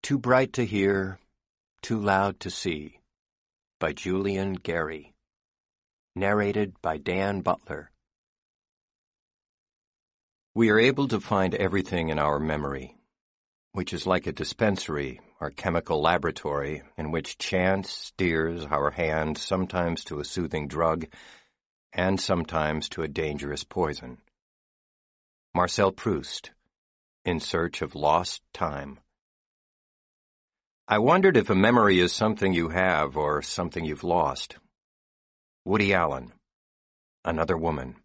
Too Bright to Hear, Too Loud to See by Julian Gary. Narrated by Dan Butler. We are able to find everything in our memory, which is like a dispensary or chemical laboratory in which chance steers our hand sometimes to a soothing drug and sometimes to a dangerous poison. Marcel Proust, In Search of Lost Time. I wondered if a memory is something you have or something you've lost. Woody Allen, Another Woman.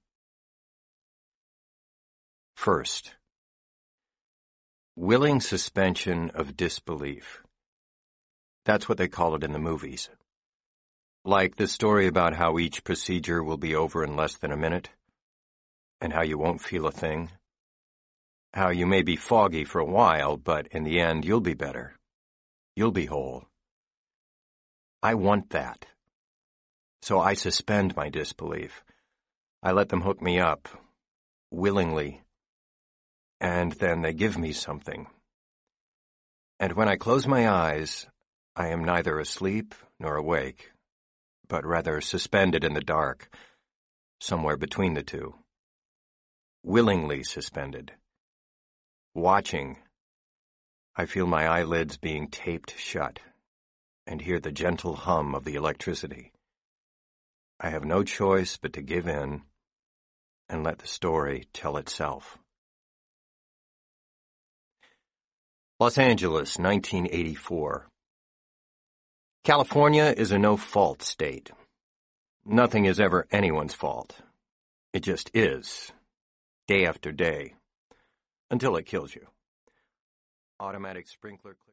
First, willing suspension of disbelief. That's what they call it in the movies. Like the story about how each procedure will be over in less than a minute, and how you won't feel a thing. How you may be foggy for a while, but in the end you'll be better. You'll be whole. I want that. So I suspend my disbelief. I let them hook me up, willingly, and then they give me something. And when I close my eyes, I am neither asleep nor awake, but rather suspended in the dark, somewhere between the two. Willingly suspended. Watching. I feel my eyelids being taped shut, and hear the gentle hum of the electricity. I have no choice but to give in and let the story tell itself. Los Angeles, 1984. California is a no-fault state. Nothing is ever anyone's fault. It just is, day after day, until it kills you. Automatic sprinkler click.